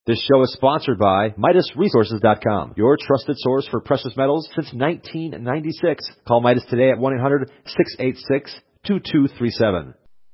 This show is sponsored by MidasResources.com, your trusted source for precious metals since 1996. Call Midas today at 1-800-686-2237.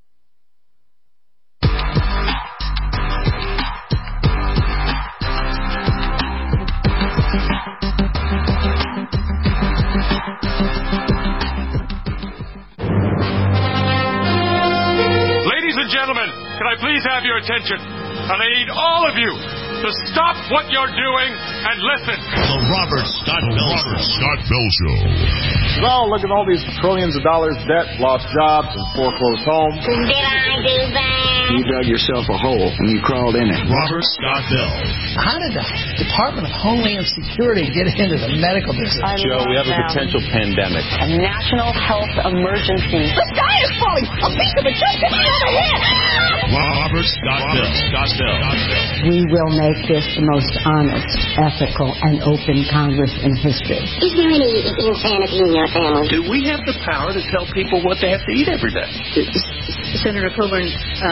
Ladies and gentlemen, can I please have your attention? And I need all of you to stop what you're doing and listen. The Robert Scott Bell Show. Well, look at all these trillions of dollars debt, lost jobs, and foreclosed homes. Did I do that? You dug yourself a hole and you crawled in it. Robert Scott Bell. How did the Department of Homeland Security get into the medical business? Joe, we have a potential pandemic. A national health emergency. The sky is falling! A piece of it just hit me on the head! Robert Scott Bell. We will make this the most honest, ethical, and open Congress in history. Is there any insanity in your family? Do we have the power to tell people what they have to eat every day? Senator Coburn,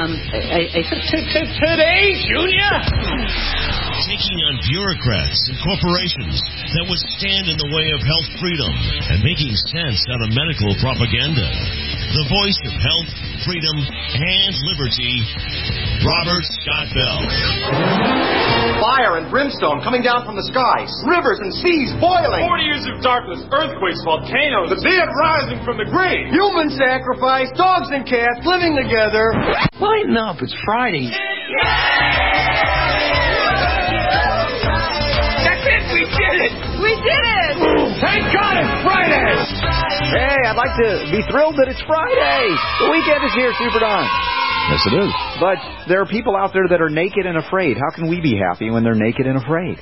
Today, Junior! Taking on bureaucrats and corporations that would stand in the way of health freedom and making sense out of medical propaganda. The voice of health, freedom, and liberty, Robert Scott Bell. Fire and brimstone coming down from the skies. Rivers and seas boiling. 40 years of darkness, earthquakes, volcanoes, the dead rising from the grave. Human sacrifice, dogs and cats living together. Lighten up, it's Friday. That's it! We did it! We did it! Thank God it's Friday! Hey, I'd like to be thrilled that it's Friday. The weekend is here, Super Don. Yes, it is. But there are people out there that are naked and afraid. How can we be happy when they're naked and afraid?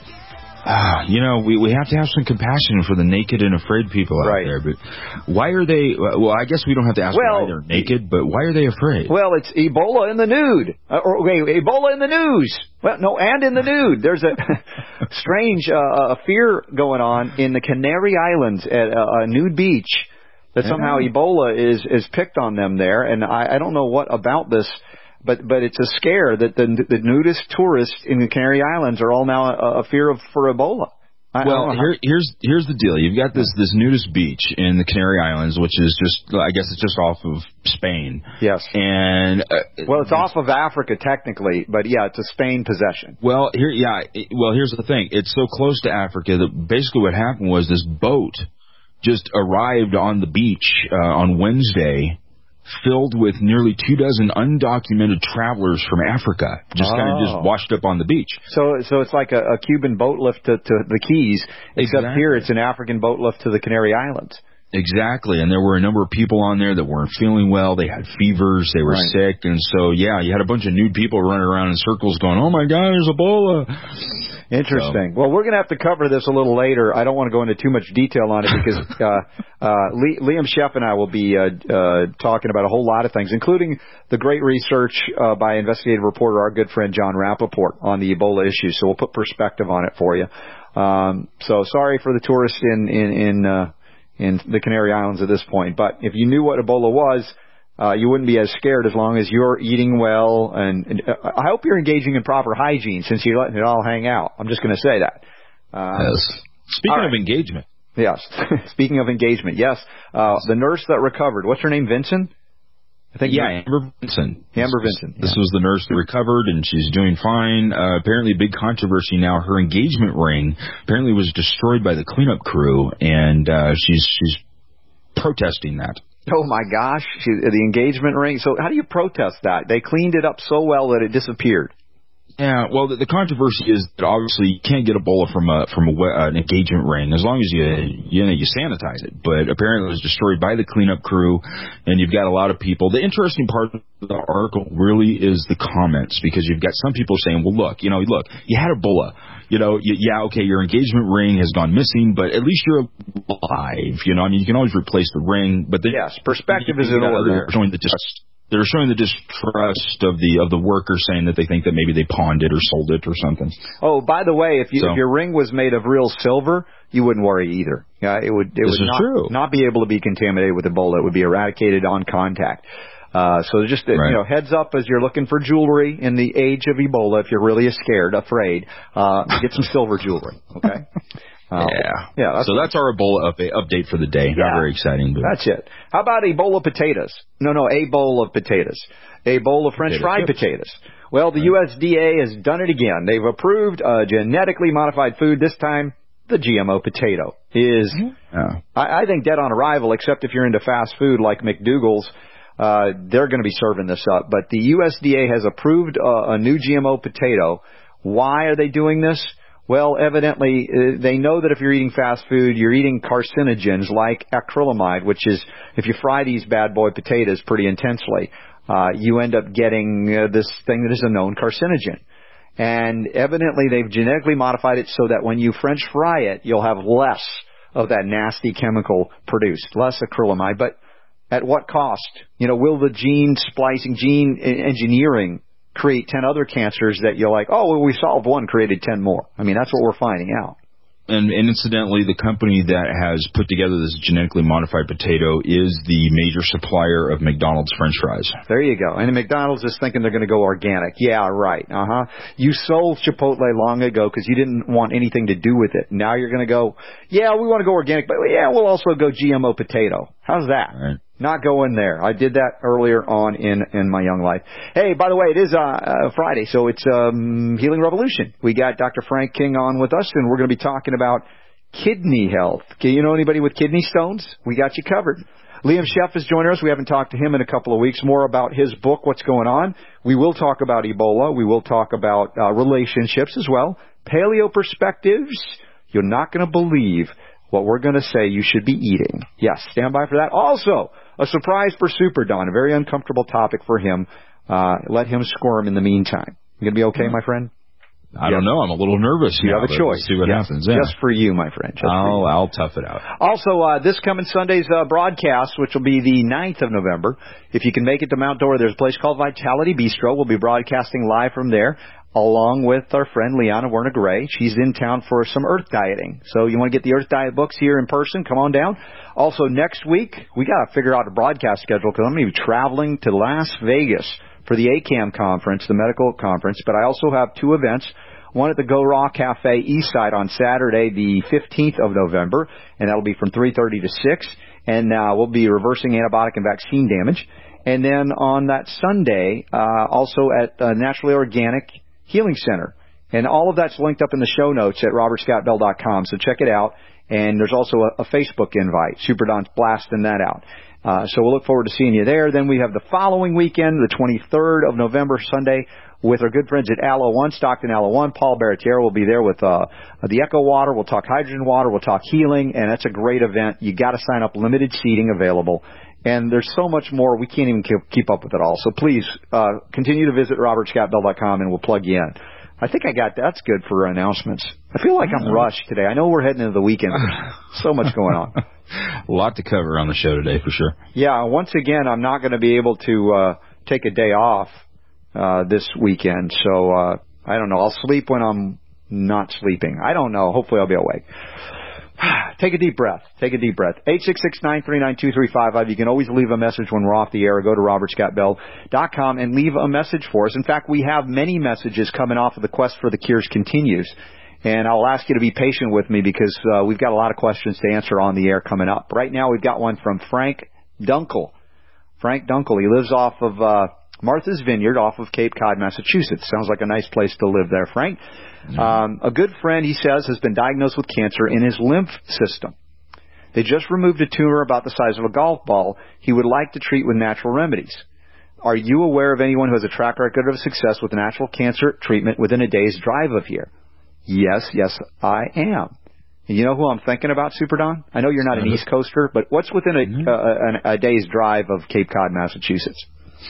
We have to have some compassion for the naked and afraid people out there. But why are they? Well, I guess we don't have to ask why they're naked, but why are they afraid? Well, it's Ebola in the nude. Ebola in the news. Well, no, and in the nude. There's a strange fear going on in the Canary Islands at a nude beach that somehow Ebola is picked on them there, and I don't know what about this. But it's a scare that the nudist tourists in the Canary Islands are all now a fear for Ebola. Here's the deal. You've got this nudist beach in the Canary Islands, which is I guess it's just off of Spain. Yes. And it's off of Africa technically, but yeah, it's a Spain possession. Well, here's the thing. It's so close to Africa that basically what happened was this boat just arrived on the beach on Wednesday, filled with nearly 24 undocumented travelers from Africa, just washed up on the beach. So it's like a Cuban boat lift to the Keys, except here it's an African boat lift to the Canary Islands. Exactly, and there were a number of people on there that weren't feeling well. They had fevers, they were sick, and so, you had a bunch of nude people running around in circles going, oh my God, there's Ebola. Interesting. Well, we're going to have to cover this a little later. I don't want to go into too much detail on it because Liam Sheff and I will be talking about a whole lot of things, including the great research by investigative reporter, our good friend John Rappaport, on the Ebola issue. So we'll put perspective on it for you. So sorry for the tourists in the Canary Islands at this point. But if you knew what Ebola was, you wouldn't be as scared as long as you're eating well. And I hope you're engaging in proper hygiene since you're letting it all hang out. I'm just going to say that. Yes. Speaking of engagement. Yes. Speaking of engagement, yes. The nurse that recovered, what's her name, Vincent? I think Amber Vincent. Amber Vincent. This was the nurse that recovered, and she's doing fine. Apparently, big controversy now. Her engagement ring apparently was destroyed by the cleanup crew, and she's protesting that. Oh, my gosh. The engagement ring. So how do you protest that? They cleaned it up so well that it disappeared. Yeah, well, the controversy is that obviously you can't get Ebola from an engagement ring as long as you sanitize it. But apparently it was destroyed by the cleanup crew, and you've got a lot of people. The interesting part of the article really is the comments, because you've got some people saying, well, look, you had Ebola. Your engagement ring has gone missing, but at least you're alive. You can always replace the ring. But perspective is in order. They're showing the distrust of the worker, saying that they think that maybe they pawned it or sold it or something. Oh, by the way, if your ring was made of real silver, you wouldn't worry either. It would not be able to be contaminated with Ebola. It would be eradicated on contact. So just, heads up as you're looking for jewelry in the age of Ebola. If you're really afraid, get some silver jewelry. Okay. So that's our Ebola update for the day. Yeah. Not very exciting, but that's it. How about Ebola potatoes? A bowl of potatoes. A bowl of French fried potatoes. Well, the USDA has done it again. They've approved genetically modified food. This time, the GMO potato is, I think, dead on arrival, except if you're into fast food like McDougal's. They're going to be serving this up. But the USDA has approved a new GMO potato. Why are they doing this? Well, evidently, they know that if you're eating fast food, you're eating carcinogens like acrylamide, which is, if you fry these bad boy potatoes pretty intensely, you end up getting this thing that is a known carcinogen. And evidently, they've genetically modified it so that when you French fry it, you'll have less of that nasty chemical produced, less acrylamide. But at what cost? Will the gene splicing, gene engineering create 10 other cancers that you're like, oh, well, we solved one, created 10 more? I mean, that's what we're finding out. And incidentally, the company that has put together this genetically modified potato is the major supplier of McDonald's French fries. There you go. And McDonald's is thinking they're going to go organic. Yeah, right. You sold Chipotle long ago because you didn't want anything to do with it. Now you're going to go, yeah, we want to go organic, but yeah, we'll also go GMO potato. How's that? Right. Not go in there. I did that earlier on in my young life. Hey, by the way, it is Friday, so it's Healing Revolution. We got Dr. Frank King on with us, and we're going to be talking about kidney health. You know anybody with kidney stones? We got you covered. Liam Sheff is joining us. We haven't talked to him in a couple of weeks. More about his book, What's Going On. We will talk about Ebola. We will talk about relationships as well. Paleo perspectives. You're not going to believe what we're going to say you should be eating. Yes, stand by for that. Also, a surprise for Super Don, a very uncomfortable topic for him. Let him squirm in the meantime. You going to be okay, my friend? I don't know. I'm a little nervous. You have a choice. See what happens. Yeah. Just for you, my friend. I'll tough it out. Also, this coming Sunday's broadcast, which will be the 9th of November, if you can make it to Mount Dora, there's a place called Vitality Bistro. We'll be broadcasting live from there, along with our friend Liana Werner Gray. She's in town for some earth dieting. So you want to get the earth diet books here in person, come on down. Also, next week, we got to figure out a broadcast schedule because I'm going to be traveling to Las Vegas for the ACAM conference, the medical conference. But I also have 2 events. One at the Go Raw Cafe East Side on Saturday, the 15th of November, and that'll be from 3:30 to 6. And we'll be reversing antibiotic and vaccine damage. And then on that Sunday, also at Naturally Organic Healing Center. And all of that's linked up in the show notes at robertscottbell.com, so check it out. And there's also a Facebook invite. Super Don's blasting that out. So we'll look forward to seeing you there. Then we have the following weekend, the 23rd of November, Sunday, with our good friends at Aloe One, Stockton Aloe One. Paul Baratier will be there with the Echo Water. We'll talk hydrogen water. We'll talk healing, and that's a great event. You got to sign up. Limited seating available. And there's so much more. We can't even keep up with it all. So please continue to visit robertscottbell.com, and we'll plug you in. I think I got that's good for announcements. I feel like I'm rushed today. I know we're heading into the weekend. So much going on. A lot to cover on the show today, for sure. Yeah, once again, I'm not going to be able to take a day off this weekend. So I don't know. I'll sleep when I'm not sleeping. I don't know. Hopefully I'll be awake. Take a deep breath. Take a deep breath. 866-939-2355. You can always leave a message when we're off the air, or go to robertscottbell.com and leave a message for us. In fact, we have many messages coming off of the Quest for the Cures continues. And I'll ask you to be patient with me because we've got a lot of questions to answer on the air coming up. Right now, we've got one from Frank Dunkel. Frank Dunkel, he lives off of Martha's Vineyard off of Cape Cod, Massachusetts. Sounds like a nice place to live there, Frank. A good friend, he says, has been diagnosed with cancer in his lymph system. They just removed a tumor about the size of a golf ball. He would like to treat with natural remedies. Are you aware of anyone who has a track record of success with natural cancer treatment within a day's drive of here? Yes, I am. And you know who I'm thinking about, Super Don? I know you're not an East Coaster, but what's within a day's drive of Cape Cod, Massachusetts?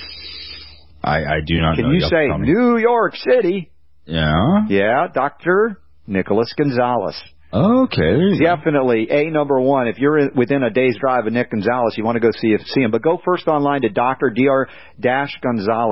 I do not know. Can you say New York City? Yeah. Yeah, Dr. Nicholas Gonzalez. Okay. Definitely number one. If you're within a day's drive of Nick Gonzalez, you want to go see him. But go first online to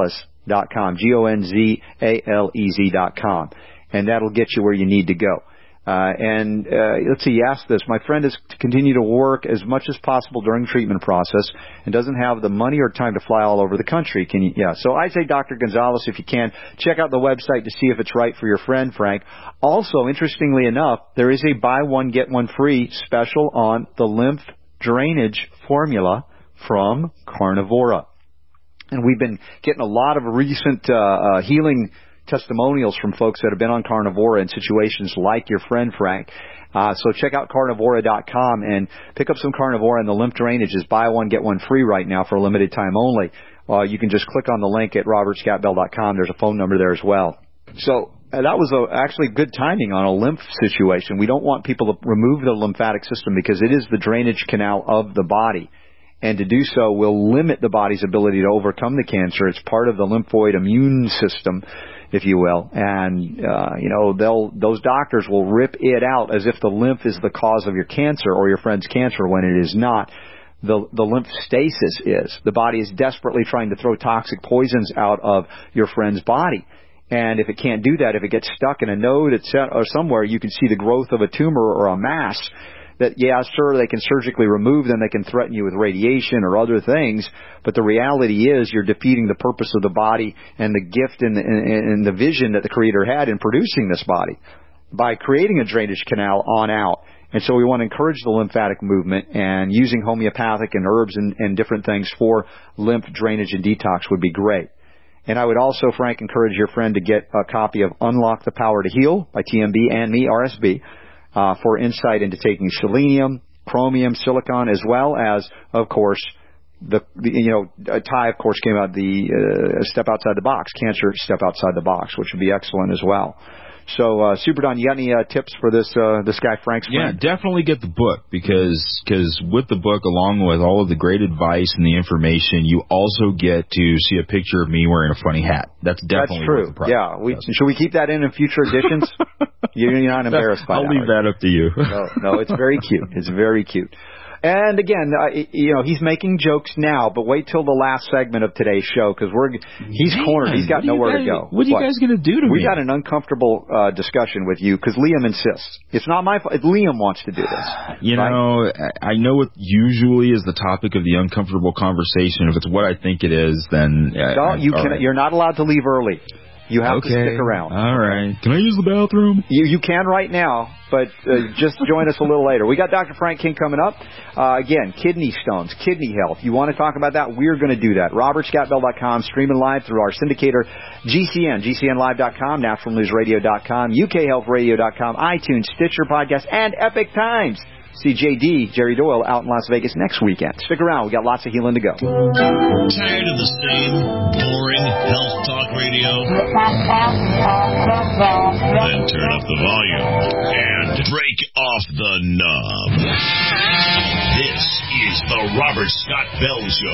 dr.gonzalez.com, Gonzalez.com, and that'll get you where you need to go. Let's see, he asked this. My friend is to continue to work as much as possible during the treatment process and doesn't have the money or time to fly all over the country. So I'd say, Dr. Gonzalez, if you can, check out the website to see if it's right for your friend, Frank. Also, interestingly enough, there is a buy one, get one free special on the lymph drainage formula from Carnivora. And we've been getting a lot of recent healing testimonials from folks that have been on Carnivora in situations like your friend Frank. So check out Carnivora.com and pick up some Carnivora, and the lymph drainage is buy one, get one free right now for a limited time only. You can just click on the link at robertscottbell.com. There's a phone number there as well. So that was actually good timing on a lymph situation. We don't want people to remove the lymphatic system because it is the drainage canal of the body. And to do so will limit the body's ability to overcome the cancer. It's part of the lymphoid immune system, if you will. And, those doctors will rip it out as if the lymph is the cause of your cancer or your friend's cancer when it is not. The lymph stasis is. The body is desperately trying to throw toxic poisons out of your friend's body. And if it can't do that, if it gets stuck in a node or somewhere, you can see the growth of a tumor or a mass that, yeah, sure, they can surgically remove them. They can threaten you with radiation or other things. But the reality is you're defeating the purpose of the body and the gift and the vision that the Creator had in producing this body by creating a drainage canal on out. And so we want to encourage the lymphatic movement, and using homeopathic and herbs and different things for lymph drainage and detox would be great. And I would also, Frank, encourage your friend to get a copy of Unlock the Power to Heal by TMB and me, RSB, for insight into taking selenium, chromium, silicon, as well as, of course, Ty, of course, came out the Step Outside the Box, Cancer Step Outside the Box, which would be excellent as well. So, Super Don, you got any tips for this guy, Frank's friend? Yeah, definitely get the book, because with the book, along with all of the great advice and the information, you also get to see a picture of me wearing a funny hat. That's definitely true. Worth the price. Yeah, should we keep that in future editions? You're not embarrassed by that. I'll leave that up to you. No, it's very cute. It's very cute. And again, he's making jokes now, but wait till the last segment of today's show, because he's cornered. He's got nowhere to go. What are you guys going to do to me? We got an uncomfortable discussion with you because Liam insists. It's not my fault. Liam wants to do this. I know what usually is the topic of the uncomfortable conversation. If it's what I think it is, then you're not allowed to leave early. You have to stick around. All right. Can I use the bathroom? You can right now, but just join us a little later. We got Dr. Frank King coming up. Again, kidney stones, kidney health. You want to talk about that? We're going to do that. RobertScottBell.com, streaming live through our syndicator, GCN, GCNlive.com, NaturalNewsRadio.com, UKHealthRadio.com, iTunes, Stitcher Podcast, and Epic Times. See JD, Jerry Doyle, out in Las Vegas next weekend. Stick around. We got lots of healing to go. Tired of the same boring health talk radio? Then turn up the volume and break off the knob. This is the Robert Scott Bell Show.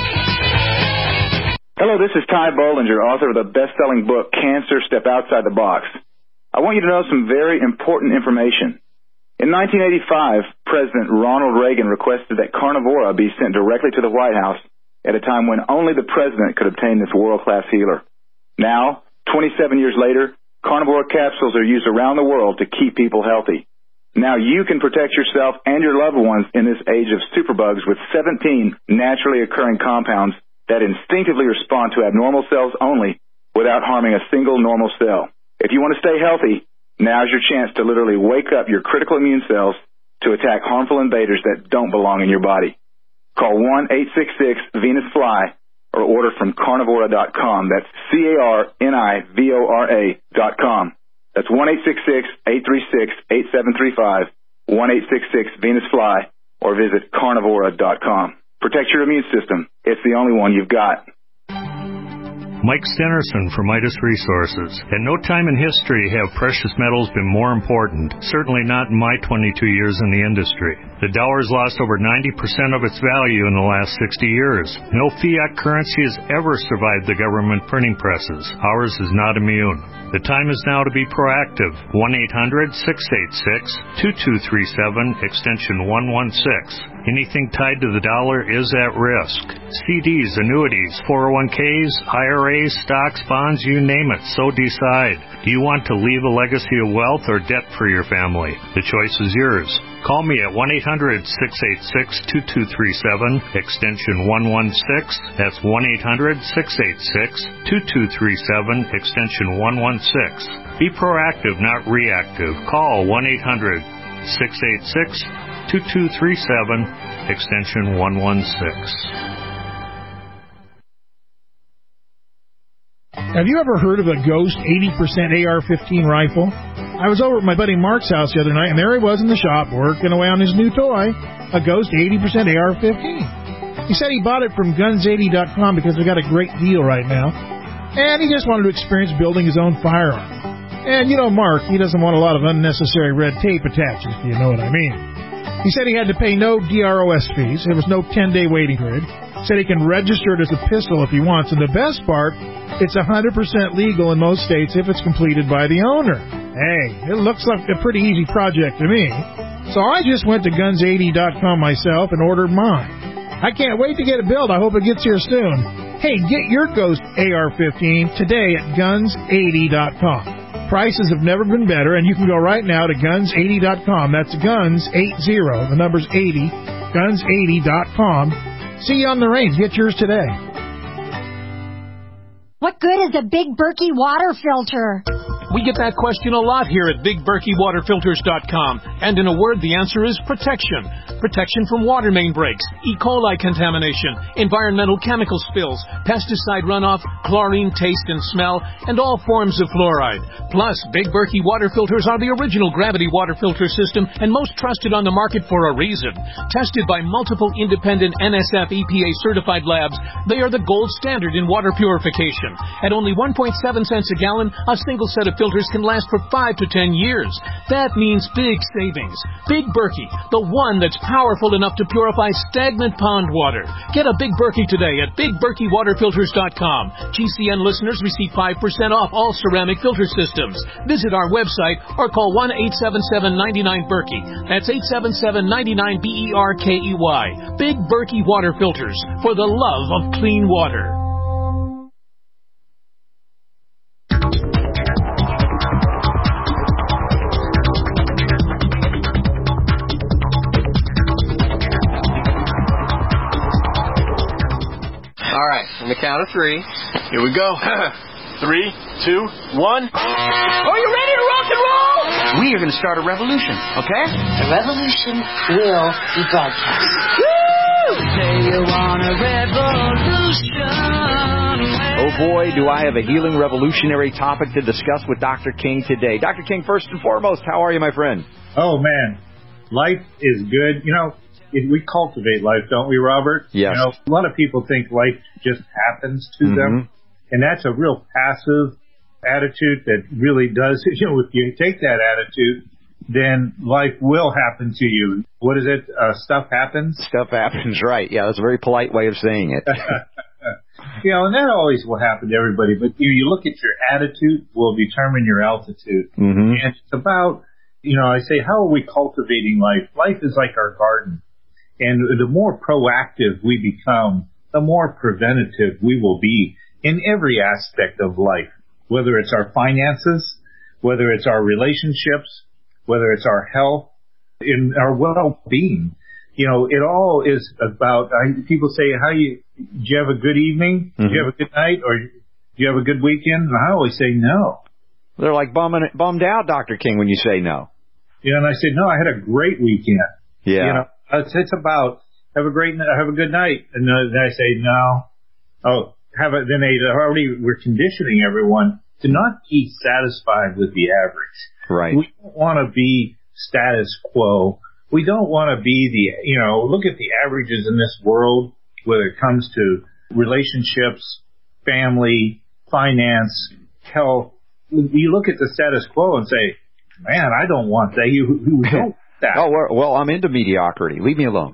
Hello, this is Ty Bollinger, author of the best-selling book, Cancer Step Outside the Box. I want you to know some very important information. In 1985, President Ronald Reagan requested that Carnivora be sent directly to the White House at a time when only the president could obtain this world-class healer. Now, 27 years later, Carnivora capsules are used around the world to keep people healthy. Now you can protect yourself and your loved ones in this age of superbugs with 17 naturally occurring compounds that instinctively respond to abnormal cells only without harming a single normal cell. If you want to stay healthy, now's your chance to literally wake up your critical immune cells to attack harmful invaders that don't belong in your body. Call 1-866-VENUS-FLY or order from Carnivora.com. That's CARNIVORA.com. That's 1-866-836-8735, 1-866-VENUS-FLY, or visit Carnivora.com. Protect your immune system. It's the only one you've got. Mike Stenerson from Midas Resources. At no time in history have precious metals been more important, certainly not in my 22 years in the industry. The dollar's lost over 90% of its value in the last 60 years. No fiat currency has ever survived the government printing presses. Ours is not immune. The time is now to be proactive. 1-800-686-2237, extension 116. Anything tied to the dollar is at risk. CDs, annuities, 401ks, IRAs, stocks, bonds, you name it, so decide. Do you want to leave a legacy of wealth or debt for your family? The choice is yours. Call me at 1-800-686-2237, extension 116. That's 1-800-686-2237, extension 116. Be proactive, not reactive. Call 1-800-686-2237, extension 116. Have you ever heard of a Ghost 80% AR-15 rifle? I was over at my buddy Mark's house the other night, and there he was in the shop working away on his new toy, a Ghost 80% AR-15. He said he bought it from Guns80.com because they got a great deal right now, and he just wanted to experience building his own firearm. And you know Mark, he doesn't want a lot of unnecessary red tape attaches, if you know what I mean. He said he had to pay no DROS fees. There was no 10-day waiting period. Said he can register it as a pistol if he wants. And the best part, it's 100% legal in most states if it's completed by the owner. Hey, it looks like a pretty easy project to me. So I just went to Guns80.com myself and ordered mine. I can't wait to get it built. I hope it gets here soon. Hey, get your Ghost AR-15 today at Guns80.com. Prices have never been better, and you can go right now to Guns80.com. That's Guns80, the number's 80, Guns80.com. See you on the range. Get yours today. What good is a Big Berkey water filter? We get that question a lot here at BigBerkeyWaterFilters.com. And in a word, the answer is protection. Protection from water main breaks, E. coli contamination, environmental chemical spills, pesticide runoff, chlorine taste and smell, and all forms of fluoride. Plus, Big Berkey water filters are the original gravity water filter system and most trusted on the market for a reason. Tested by multiple independent NSF EPA certified labs, they are the gold standard in water purification. At only 1.7 cents a gallon, a single set of filters can last for 5 to 10 years. That means big savings. Big Berkey, the one that's powerful enough to purify stagnant pond water. Get a Big Berkey today at BigBerkeyWaterFilters.com. GCN listeners receive 5% off all ceramic filter systems. Visit our website or call 1-877-99-BERKEY. That's 877-99-BERKEY. Big Berkey Water Filters, for the love of clean water. All right, on the count of 3. Here we go. 3, 2, 1. Are you ready to rock and roll? We are going to start a revolution, okay? The revolution will be broadcast. Woo! Say you want a revolution. Oh boy, do I have a healing revolutionary topic to discuss with Dr. King today. Dr. King, first and foremost, how are you, my friend? Oh, man. Life is good. You know, we cultivate life, don't we, Robert? Yes. You know, a lot of people think life just happens to them, and that's a real passive attitude that really does. You know, if you take that attitude, then life will happen to you. What is it? Stuff happens? Stuff happens, right. Yeah, that's a very polite way of saying it. You know, and that always will happen to everybody, but you look at your attitude will determine your altitude. And it's about, you know, I say, how are we cultivating life? Life is like our garden. And the more proactive we become, the more preventative we will be in every aspect of life, whether it's our finances, whether it's our relationships, whether it's our health, in our well-being. You know, it all is about, people say, do you have a good evening? Do you have a good night? Or do you have a good weekend? And I always say no. They're like bummed out, Dr. King, when you say no. Yeah, and I say, no, I had a great weekend. Yeah. You know, it's about have a good night, and then I say no. Then we're conditioning everyone to not be satisfied with the average. Right. We don't want to be status quo. We don't want to be look at the averages in this world, whether it comes to relationships, family, finance, health. You look at the status quo and say, man, I don't want that. You don't that. Oh, well, I'm into mediocrity. Leave me alone.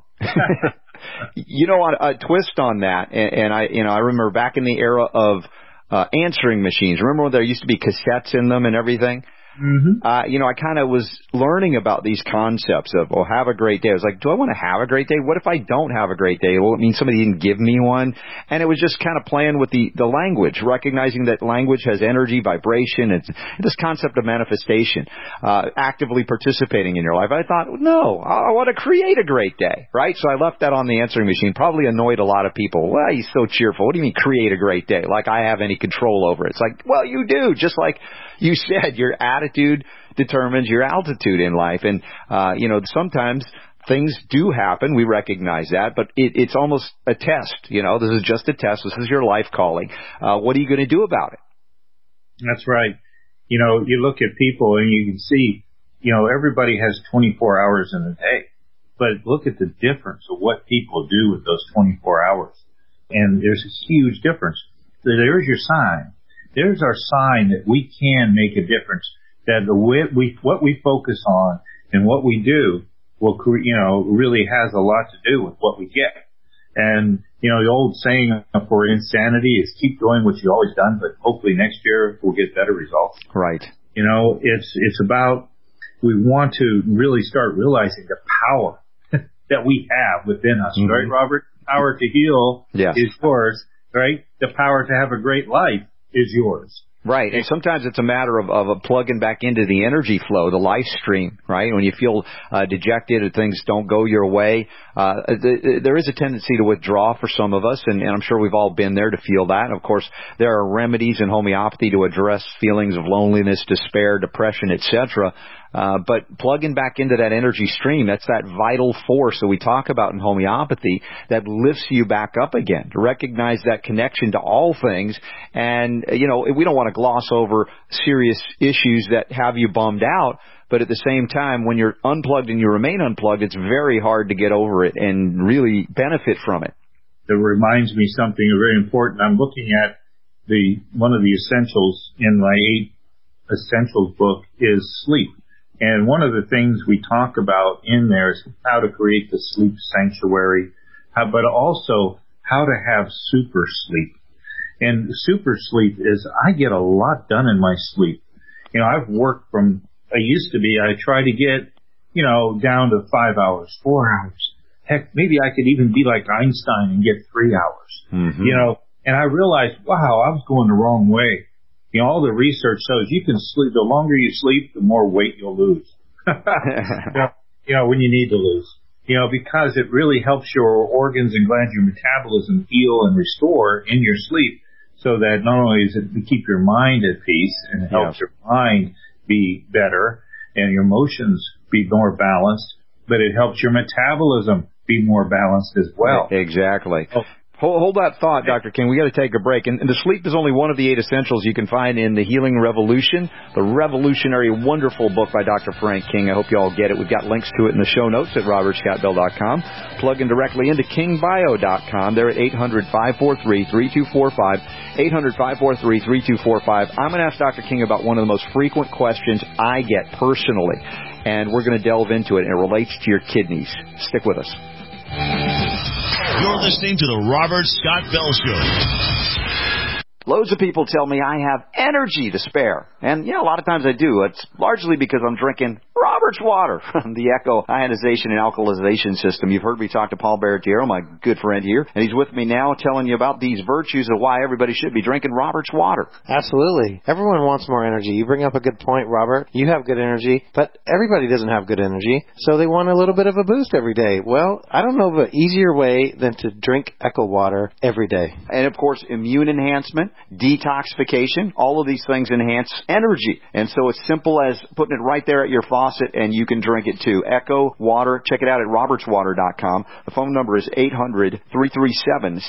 You know, a twist on that, and I remember back in the era of answering machines. Remember when there used to be cassettes in them and everything? Mm-hmm. I kind of was learning about these concepts of, have a great day. I was like, do I want to have a great day? What if I don't have a great day? Well, it means somebody didn't give me one. And it was just kind of playing with the language, recognizing that language has energy, vibration, and this concept of manifestation, actively participating in your life. I thought, no, I want to create a great day, right? So I left that on the answering machine. Probably annoyed a lot of people. Well, he's so cheerful. What do you mean create a great day? Like I have any control over it. It's like, well, you do. Just like you said, your attitude determines your altitude in life. And, sometimes things do happen. We recognize that, but it's almost a test. This is just a test. This is your life calling. What are you going to do about it? That's right. You look at people and you can see, everybody has 24 hours in a day, but look at the difference of what people do with those 24 hours. And there's a huge difference. There's your sign. There's our sign that we can make a difference, that what we focus on and what we do will, really has a lot to do with what we get. And, the old saying for insanity is keep doing what you've always done, but hopefully next year we'll get better results. Right. It's about, we want to really start realizing the power that we have within us, mm-hmm. right, Robert? Power to heal is yours, right? The power to have a great life is yours. Right. And sometimes it's a matter of plugging back into the energy flow, the life stream, right? When you feel dejected or things don't go your way, there is a tendency to withdraw for some of us, and I'm sure we've all been there to feel that. Of course, there are remedies in homeopathy to address feelings of loneliness, despair, depression, etc. But plugging back into that energy stream, that's that vital force that we talk about in homeopathy that lifts you back up again, to recognize that connection to all things. And, we don't want to gloss over serious issues that have you bummed out, but at the same time, when you're unplugged and you remain unplugged, it's very hard to get over it and really benefit from it. That reminds me something very important. I'm looking at one of the essentials in my 8 Essentials book is sleep. And one of the things we talk about in there is how to create the sleep sanctuary, but also how to have super sleep. And super sleep is I get a lot done in my sleep. I've worked I try to get, down to 5 hours, 4 hours. Heck, maybe I could even be like Einstein and get 3 hours. Mm-hmm. And I realized, wow, I was going the wrong way. All the research shows you can sleep. The longer you sleep, the more weight you'll lose. When you need to lose. Because it really helps your organs and glands, your metabolism heal and restore in your sleep, so that not only is it to keep your mind at peace and it helps your mind be better and your emotions be more balanced, but it helps your metabolism be more balanced as well. Exactly. Hold that thought, Dr. King. We got to take a break. And the sleep is only one of the 8 essentials you can find in The Healing Revolution, the revolutionary, wonderful book by Dr. Frank King. I hope you all get it. We've got links to it in the show notes at robertscottbell.com. Plug in directly into kingbio.com. They're at 800-543-3245, 800-543-3245. I'm going to ask Dr. King about one of the most frequent questions I get personally, and we're going to delve into it, and it relates to your kidneys. Stick with us. You're listening to the Robert Scott Bell Show. Loads of people tell me I have energy to spare. And, a lot of times I do. It's largely because I'm drinking Robert's water, the Echo ionization and alkalization system. You've heard me talk to Paul Baratiero, my good friend here, and he's with me now telling you about these virtues of why everybody should be drinking Robert's water. Absolutely. Everyone wants more energy. You bring up a good point, Robert. You have good energy, but everybody doesn't have good energy, so they want a little bit of a boost every day. Well, I don't know of an easier way than to drink Echo water every day. And, of course, immune enhancement, detoxification, all of these things enhance energy. And so it's simple as putting it right there at your faucet, and you can drink it too. Echo Water. Check it out at robertswater.com. The phone number is 800-337-7017,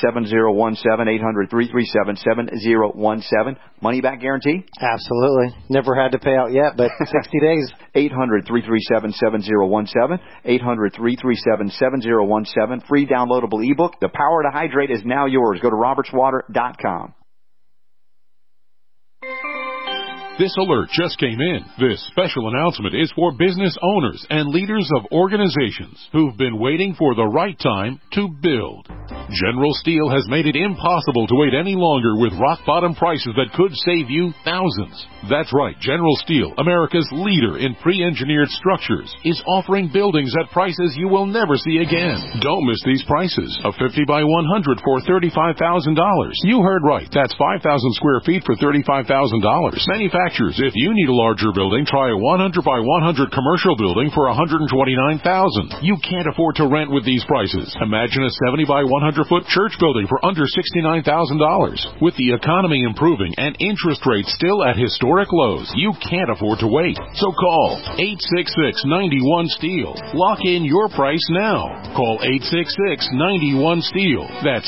800-337-7017. Money back guarantee? Absolutely. Never had to pay out yet, but 60 days. 800-337-7017, 800-337-7017. Free downloadable ebook. The Power to Hydrate is now yours. Go to robertswater.com. This alert just came in. This special announcement is for business owners and leaders of organizations who've been waiting for the right time to build. General Steel has made it impossible to wait any longer with rock-bottom prices that could save you thousands. That's right, General Steel, America's leader in pre-engineered structures, is offering buildings at prices you will never see again. Don't miss these prices. A 50 by 100 for $35,000. You heard right. That's 5,000 square feet for $35,000. Manufacturers, if you need a larger building, try a 100 by 100 commercial building for $129,000. You can't afford to rent with these prices. Imagine a 70 by 100 foot church building for under $69,000. With the economy improving and interest rates still at historic lows, you can't afford to wait. So call 866-91-STEEL. Lock in your price now. Call 866-91-STEEL. That's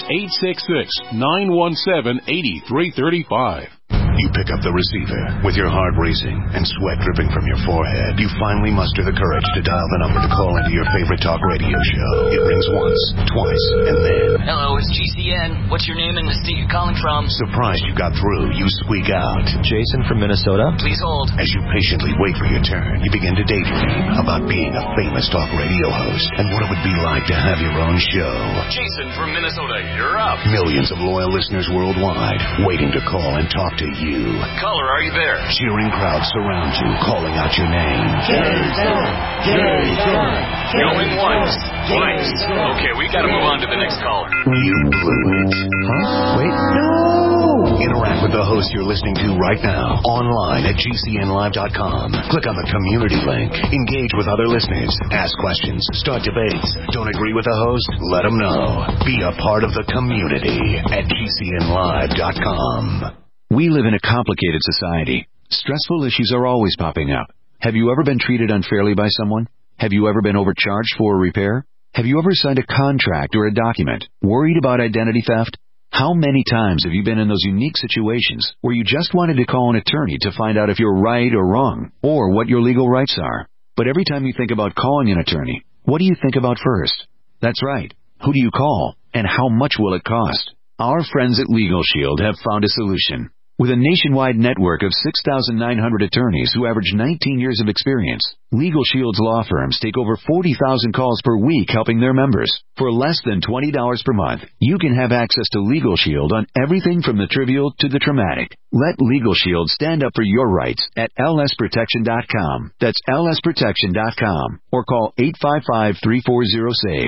866-917-8335. You pick up the receiver with your heart racing and sweat dripping from your forehead. You finally muster the courage to dial the number to call into your favorite talk radio show. It rings once, twice, and then... Hello, it's GCN. What's your name and the state you're calling from? Surprised you got through, you squeak out. Jason from Minnesota. Please hold. As you patiently wait for your turn, you begin to daydream about being a famous talk radio host and what it would be like to have your own show. Jason from Minnesota, you're up. Millions of loyal listeners worldwide waiting to call and talk to you. Caller, are you there? Cheering crowds surround you, calling out your name. Jason! Jason! Going once, twice. Okay, we gotta move on to the next caller. You blew it. Huh? Wait. No! Interact with the host you're listening to right now, online at GCNlive.com. Click on the community link. Engage with other listeners. Ask questions. Start debates. Don't agree with the host? Let them know. Be a part of the community at GCNlive.com. We live in a complicated society. Stressful issues are always popping up. Have you ever been treated unfairly by someone? Have you ever been overcharged for a repair? Have you ever signed a contract or a document? Worried about identity theft? How many times have you been in those unique situations where you just wanted to call an attorney to find out if you're right or wrong, or what your legal rights are? But every time you think about calling an attorney, what do you think about first? That's right. Who do you call, and how much will it cost? Our friends at Legal Shield have found a solution. With a nationwide network of 6,900 attorneys who average 19 years of experience, Legal Shield's law firms take over 40,000 calls per week helping their members. For less than $20 per month, you can have access to Legal Shield on everything from the trivial to the traumatic. Let Legal Shield stand up for your rights at lsprotection.com. That's lsprotection.com. Or call 855-340-SAVE,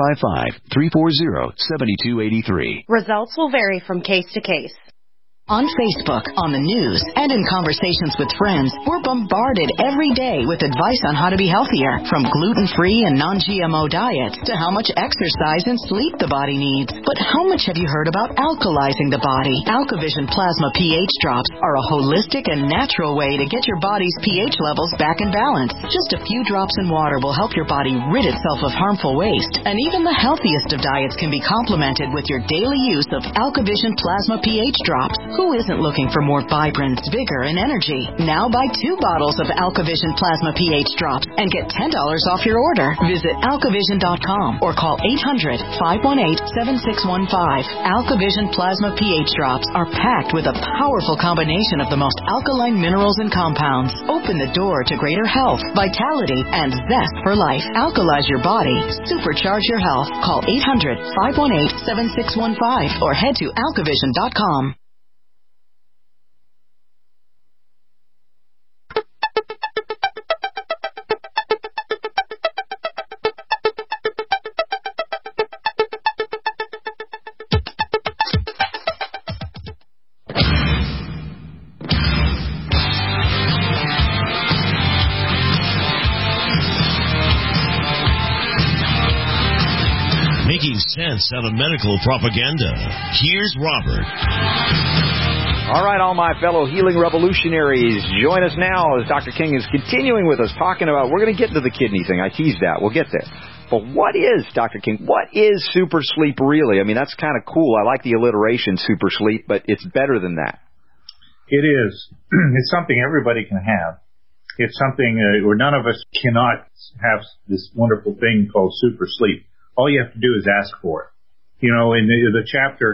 855-340-7283. Results will vary from case to case. On Facebook, on the news, and in conversations with friends, we're bombarded every day with advice on how to be healthier, from gluten-free and non-GMO diets to how much exercise and sleep the body needs. But how much have you heard about alkalizing the body? AlkaVision Plasma pH drops are a holistic and natural way to get your body's pH levels back in balance. Just a few drops in water will help your body rid itself of harmful waste, and even the healthiest of diets can be complemented with your daily use of AlkaVision Plasma pH drops. Who isn't looking for more vibrance, vigor, and energy? Now buy 2 bottles of AlkaVision Plasma pH drops and get $10 off your order. Visit alkavision.com or call 800-518-7615. AlkaVision Plasma pH drops are packed with a powerful combination of the most alkaline minerals and compounds. Open the door to greater health, vitality, and zest for life. Alkalize your body. Supercharge your health. Call 800-518-7615 or head to alkavision.com. Making sense out of medical propaganda. Here's Robert. All right, all my fellow healing revolutionaries, join us now as Dr. King is continuing with us, talking about, we're going to get to the kidney thing. I teased that. We'll get there. But what is, Dr. King, what is super sleep really? I mean, that's kind of cool. I like the alliteration, super sleep, but it's better than that. It is. It's something everybody can have. It's something where none of us cannot have this wonderful thing called super sleep. All you have to do is ask for it. You know, in the chapter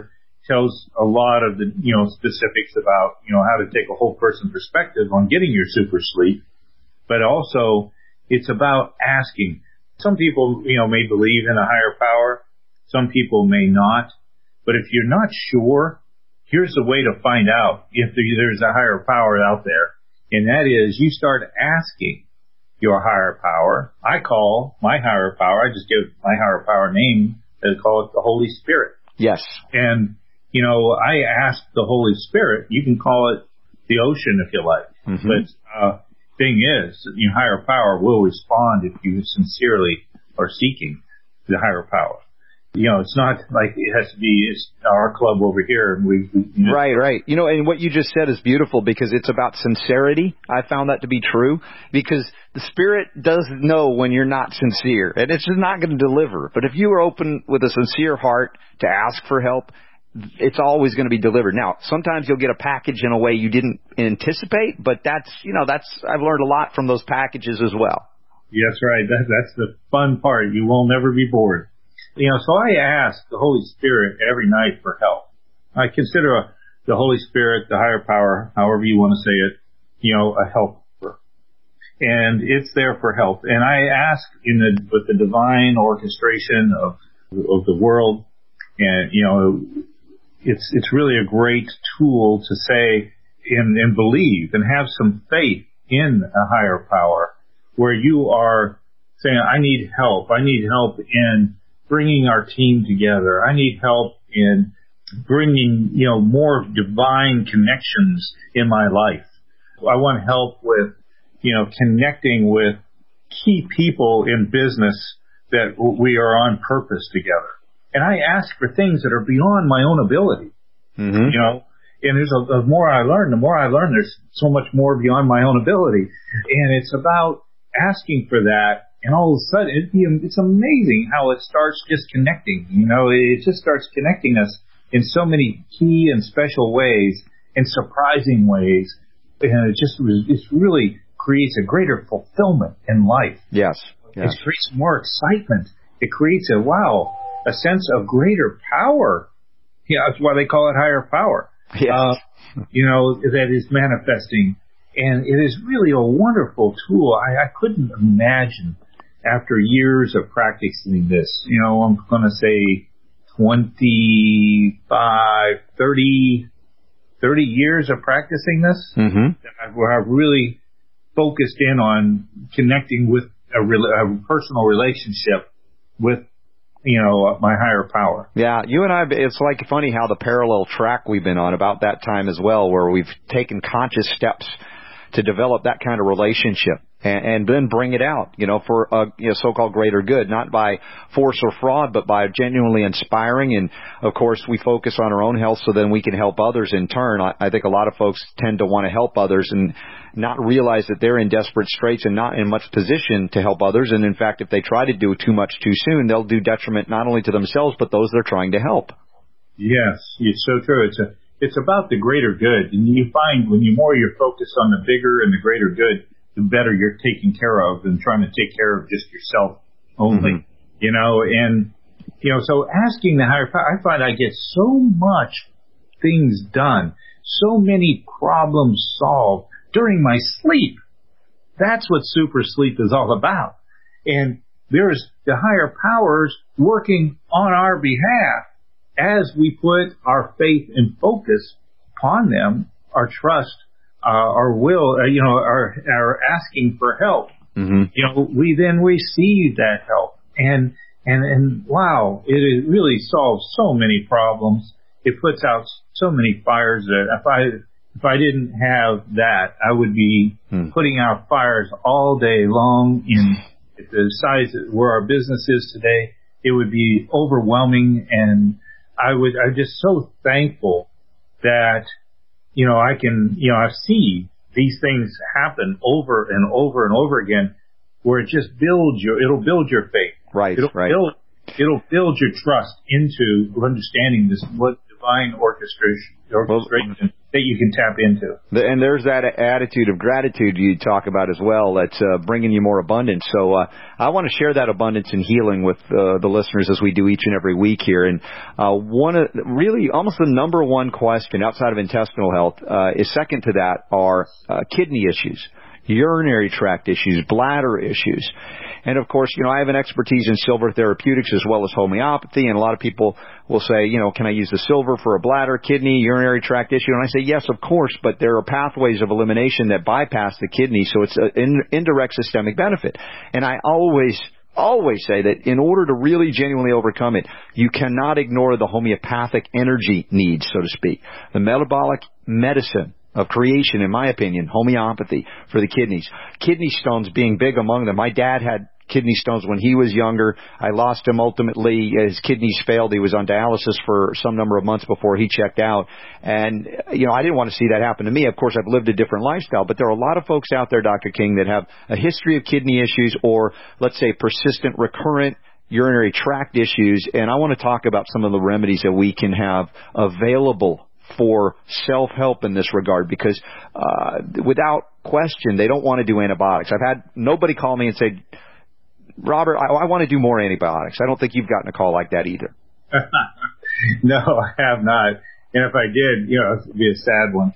tells a lot of the, specifics about, how to take a whole person perspective on getting your super sleep. But also, it's about asking. Some people, may believe in a higher power. Some people may not. But if you're not sure, here's the way to find out if there's a higher power out there. And that is, you start asking your higher power. I call my higher power, I just give my higher power name, I call it the Holy Spirit. Yes. And, I ask the Holy Spirit, you can call it the ocean if you like. Mm-hmm. But, thing is, your higher power will respond if you sincerely are seeking the higher power. It's not like it has to be it's our club over here. And we Right. And what you just said is beautiful because it's about sincerity. I found that to be true because the Spirit does know when you're not sincere, and it's just not going to deliver. But if you are open with a sincere heart to ask for help, it's always going to be delivered. Now, sometimes you'll get a package in a way you didn't anticipate, but that's I've learned a lot from those packages as well. Yes, right. That's the fun part. You will never be bored. So I ask the Holy Spirit every night for help. I consider the Holy Spirit, the higher power, however you want to say it, a helper. And it's there for help. And I ask with the divine orchestration of the world, and, it's really a great tool to say and believe and have some faith in a higher power where you are saying, I need help. I need help in bringing our team together. I need help in bringing, more divine connections in my life. I want help with, connecting with key people in business that we are on purpose together. And I ask for things that are beyond my own ability, and there's the more I learn, there's so much more beyond my own ability. And it's about asking for that. And all of a sudden, it's amazing how it starts just connecting. It just starts connecting us in so many key and special ways and surprising ways. And it really creates a greater fulfillment in life. Yes. It creates more excitement. It creates a sense of greater power. That's why they call it higher power. Yes. That is manifesting. And it is really a wonderful tool. I couldn't imagine after years of practicing this, I'm going to say 25, 30 years of practicing this, where I've really focused in on connecting with a personal relationship with my higher power. Yeah, you and I, it's like funny how the parallel track we've been on about that time as well, where we've taken conscious steps to develop that kind of relationship and then bring it out, for a so-called greater good, not by force or fraud, but by genuinely inspiring. And of course, we focus on our own health so then we can help others in turn. I think a lot of folks tend to want to help others and not realize that they're in desperate straits and not in much position to help others. And in fact, if they try to do too much too soon, they'll do detriment not only to themselves, but those they're trying to help. Yes, it's so true. It's about the greater good. And you find when you're focused on the bigger and the greater good, the better you're taken care of than trying to take care of just yourself only, so asking the higher power, I find I get so much things done, so many problems solved during my sleep. That's what super sleep is all about. And there's the higher powers working on our behalf as we put our faith and focus upon them, our trust, our will, our asking for help. We then receive that help. And wow, it really solves so many problems. It puts out so many fires that if I didn't have that, I would be putting out fires all day long at the size where our business is today. It would be overwhelming, and I'm just so thankful that, I can, I see these things happen over and over and over again, where it just it'll build your faith. Right, It'll build your trust into understanding what divine orchestration that you can tap into. And there's that attitude of gratitude you talk about as well that's bringing you more abundance. So I want to share that abundance and healing with the listeners as we do each and every week here. And one of really almost the number one question outside of intestinal health is second to that are kidney issues, urinary tract issues, bladder issues. And, of course, I have an expertise in silver therapeutics as well as homeopathy, and a lot of people will say, can I use the silver for a bladder, kidney, urinary tract issue? And I say, yes, of course, but there are pathways of elimination that bypass the kidney, so it's an indirect systemic benefit. And I always say that in order to really genuinely overcome it, you cannot ignore the homeopathic energy needs, so to speak. The metabolic medicine of creation, in my opinion, homeopathy for the kidneys. Kidney stones being big among them. My dad had kidney stones when he was younger. I lost him ultimately. His kidneys failed. He was on dialysis for some number of months before he checked out. And, I didn't want to see that happen to me. Of course, I've lived a different lifestyle, but there are a lot of folks out there, Dr. King, that have a history of kidney issues or, let's say, persistent, recurrent urinary tract issues. And I want to talk about some of the remedies that we can have available for self-help in this regard, because without question, they don't want to do antibiotics. I've had nobody call me and say, Robert, I want to do more antibiotics. I don't think you've gotten a call like that either. No, I have not. And if I did, it would be a sad one.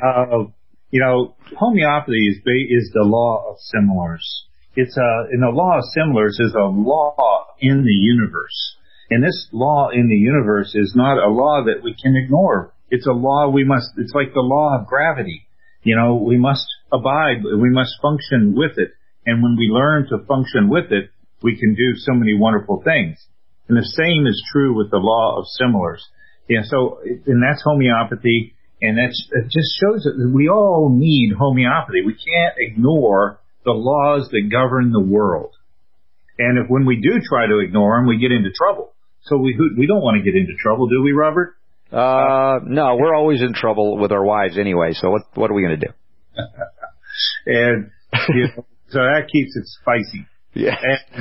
Homeopathy is the law of similars. And the law of similars is a law in the universe. And this law in the universe is not a law that we can ignore. It's a law it's like the law of gravity. We must abide, we must function with it. And when we learn to function with it, we can do so many wonderful things. And the same is true with the law of similars. And that's homeopathy. And it just shows that we all need homeopathy. We can't ignore the laws that govern the world. And when we do try to ignore them, we get into trouble. So we don't want to get into trouble, do we, Robert? No, we're always in trouble with our wives anyway. So what are we going to do? And so that keeps it spicy. Yeah.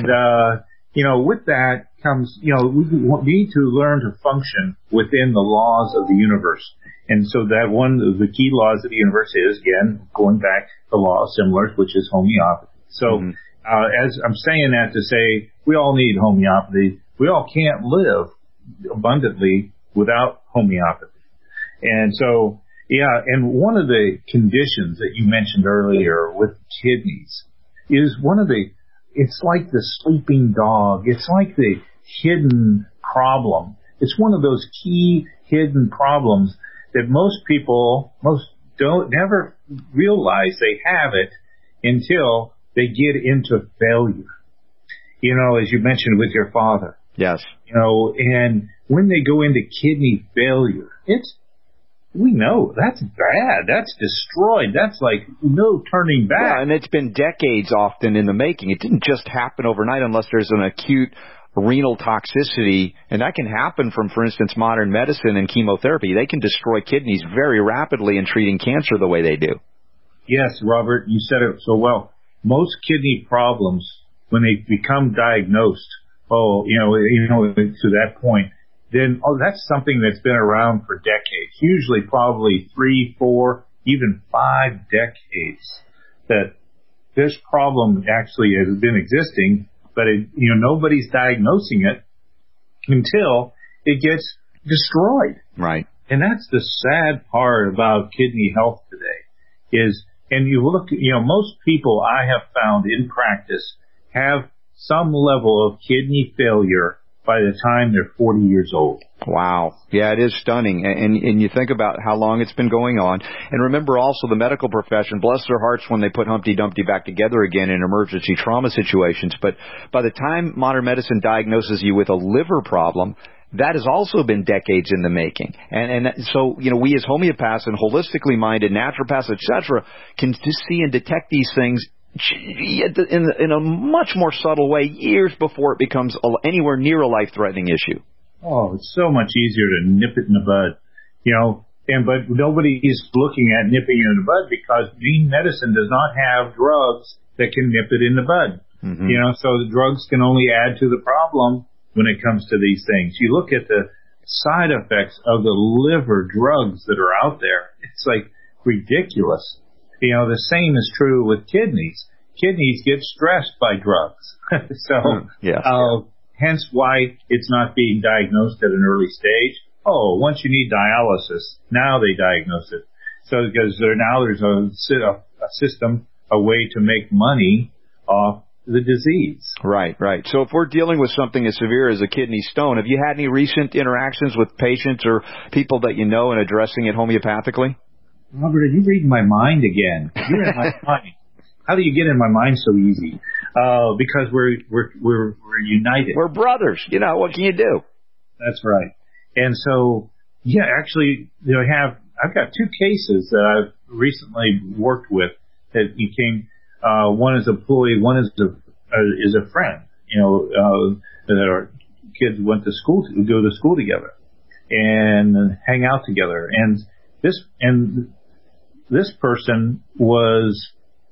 And with that comes we need to learn to function within the laws of the universe. And so that one of the key laws of the universe is, again, going back to the law of similars, which is homeopathy. So as I'm saying that to say we all need homeopathy. We all can't live abundantly without homeopathy. And so, and one of the conditions that you mentioned earlier with kidneys is it's like the sleeping dog. It's like the hidden problem. It's one of those key hidden problems that most people never realize they have it until they get into failure. As you mentioned with your father. Yes. And when they go into kidney failure, we know that's bad. That's destroyed. That's like no turning back. Yeah, and it's been decades often in the making. It didn't just happen overnight unless there's an acute renal toxicity, and that can happen from, for instance, modern medicine and chemotherapy. They can destroy kidneys very rapidly in treating cancer the way they do. Yes, Robert, you said it so well. Most kidney problems, when they become diagnosed, to that point, then that's something that's been around for decades, usually probably 3, 4, even 5 decades, that this problem actually has been existing, but nobody's diagnosing it until it gets destroyed. Right. And that's the sad part about kidney health today and you look, most people I have found in practice have some level of kidney failure by the time they're 40 years old. Wow. Yeah, it is stunning. And you think about how long it's been going on. And remember also the medical profession, bless their hearts when they put Humpty Dumpty back together again in emergency trauma situations. But by the time modern medicine diagnoses you with a liver problem, that has also been decades in the making. And so, we as homeopaths and holistically minded naturopaths, etc., can just see and detect these things in a much more subtle way years before it becomes anywhere near a life-threatening issue. Oh, it's so much easier to nip it in the bud, but nobody is looking at nipping it in the bud because green medicine does not have drugs that can nip it in the bud. Mm-hmm. So the drugs can only add to the problem when it comes to these things. You look at the side effects of the liver drugs that are out there. It's like ridiculous. You know, the same is true with kidneys. Kidneys get stressed by drugs. Hence why it's not being diagnosed at an early stage. Oh, once you need dialysis, now they diagnose it. So because there's a system, a way to make money off the disease. Right. So if we're dealing with something as severe as a kidney stone, have you had any recent interactions with patients or people that you know and addressing it homeopathically? Robert, are you reading my mind again? You're in my mind. How do you get in my mind so easy? Because we're united. We're brothers. You know, what can you do? That's right. And so, yeah, actually, I've got two cases that I've recently worked with that became, one is an employee, one is a friend, that our kids go to school together and hang out together. And this person was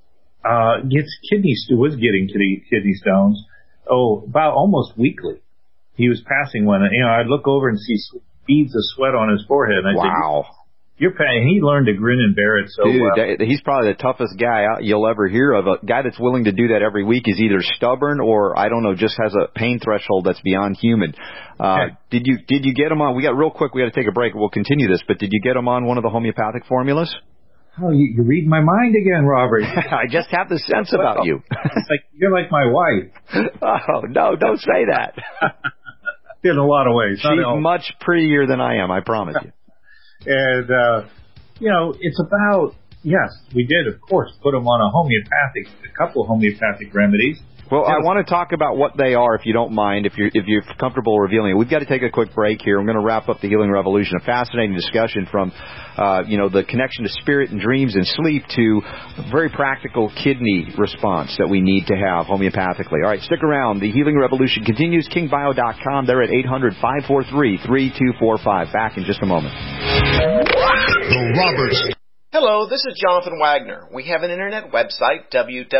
getting kidney stones, about almost weekly. He was passing one, and I'd look over and see beads of sweat on his forehead. And I said, "You're paying." He learned to grin and bear it so well. Dude, he's probably the toughest guy you'll ever hear of. A guy that's willing to do that every week is either stubborn or, I don't know, just has a pain threshold that's beyond human. Did you get him on? We got to take a break. We'll continue this, but did you get him on one of the homeopathic formulas? Oh, you read my mind again, Robert. I just have the sense about you. You're like my wife. Oh, no, don't say that. In a lot of ways. She's much prettier than I am, I promise you. And, it's about, yes, we did, of course, put them on a couple of homeopathic remedies. Well, I want to talk about what they are, if you don't mind, if you're comfortable revealing it. We've got to take a quick break here. I'm going to wrap up the Healing Revolution. A fascinating discussion from, the connection to spirit and dreams and sleep to a very practical kidney response that we need to have homeopathically. All right, stick around. The Healing Revolution continues. KingBio.com. They're at 800-543-3245. Back in just a moment. The Roberts. Hello, this is Jonathan Wagner. We have an internet website,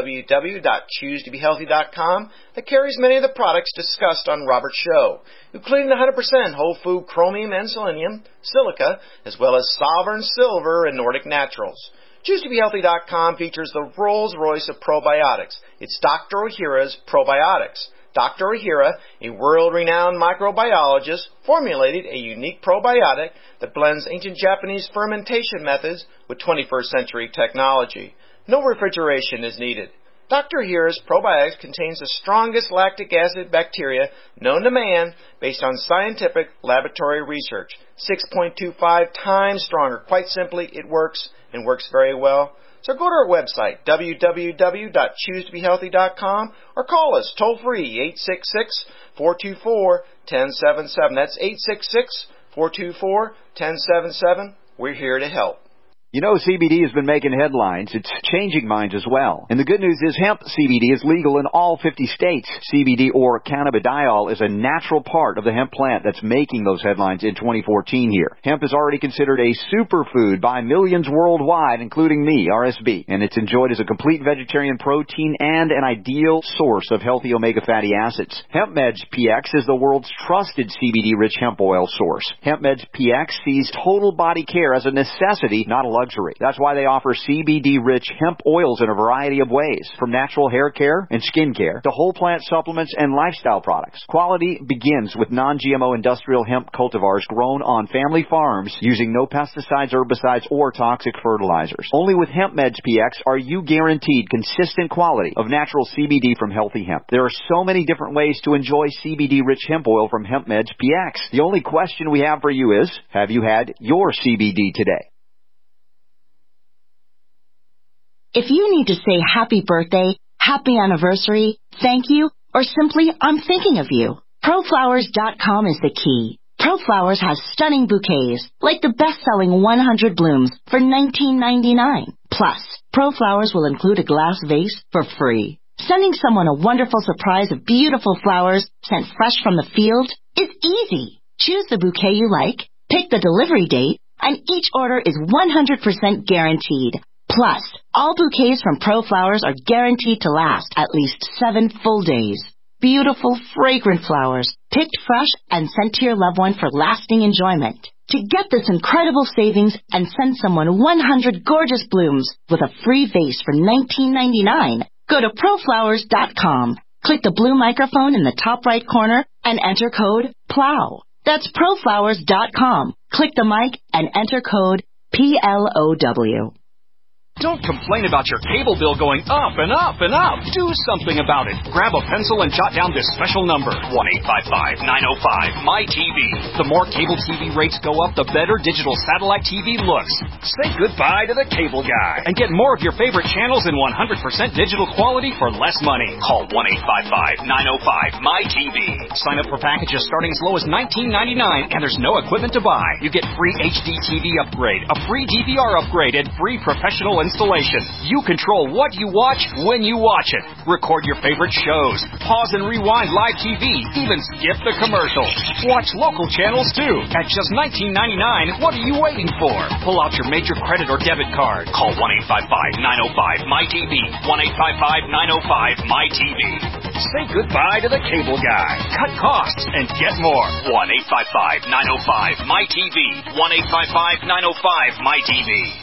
www.choosetobehealthy.com, that carries many of the products discussed on Robert's show, including 100% whole food chromium and selenium, silica, as well as sovereign silver and Nordic naturals. ChooseToBeHealthy.com features the Rolls Royce of probiotics. It's Dr. Ohhira's probiotics. Dr. Ohhira, a world-renowned microbiologist, formulated a unique probiotic that blends ancient Japanese fermentation methods with 21st century technology. No refrigeration is needed. Dr. Ohhira's probiotics contains the strongest lactic acid bacteria known to man based on scientific laboratory research. 6.25 times stronger. Quite simply, it works and works very well. So go to our website, www.choosetobehealthy.com, or call us toll-free, 866-424-1077. That's 866-424-1077. We're here to help. You know, CBD has been making headlines. It's changing minds as well. And the good news is hemp CBD is legal in all 50 states. CBD, or cannabidiol, is a natural part of the hemp plant that's making those headlines in 2014 here. Hemp is already considered a superfood by millions worldwide, including me, RSB. And it's enjoyed as a complete vegetarian protein and an ideal source of healthy omega fatty acids. HempMeds PX is the world's trusted CBD-rich hemp oil source. HempMeds PX sees total body care as a necessity, not a luxury. That's why they offer CBD-rich hemp oils in a variety of ways, from natural hair care and skin care to whole plant supplements and lifestyle products. Quality begins with non-GMO industrial hemp cultivars grown on family farms using no pesticides, herbicides, or toxic fertilizers. Only with HempMeds PX are you guaranteed consistent quality of natural CBD from healthy hemp. There are so many different ways to enjoy CBD-rich hemp oil from HempMeds PX. The only question we have for you is, have you had your CBD today? If you need to say happy birthday, happy anniversary, thank you, or simply I'm thinking of you, ProFlowers.com is the key. ProFlowers has stunning bouquets, like the best-selling 100 blooms for $19.99. Plus, ProFlowers will include a glass vase for free. Sending someone a wonderful surprise of beautiful flowers sent fresh from the field is easy. Choose the bouquet you like, pick the delivery date, and each order is 100% guaranteed. Plus, all bouquets from ProFlowers are guaranteed to last at least 7 full days. beautiful, fragrant flowers, picked fresh and sent to your loved one for lasting enjoyment. To get this incredible savings and send someone 100 gorgeous blooms with a free vase for $19.99, go to proflowers.com. Click the blue microphone in the top right corner and enter code PLOW. That's proflowers.com. Click the mic and enter code PLOW. Don't complain about your cable bill going up and up and up. Do something about it. Grab a pencil and jot down this special number, 1-855-905-MY-TV. The more cable TV rates go up, the better digital satellite TV looks. Say goodbye to the cable guy and get more of your favorite channels in 100% digital quality for less money. Call 1-855-905-MY-TV. Sign up for packages starting as low as $19.99, and there's no equipment to buy. You get free HD TV upgrade, a free DVR upgrade, and free professional installation. You control what you watch when you watch it. Record your favorite shows. Pause and rewind live TV. Even skip the commercials. Watch local channels too. At just $19.99, what are you waiting for? Pull out your major credit or debit card. Call 1-855-905-MY-TV. 1-855-905-MY-TV. Say goodbye to the cable guy. Cut costs and get more. 1-855-905-MY-TV. 1-855-905-MY-TV.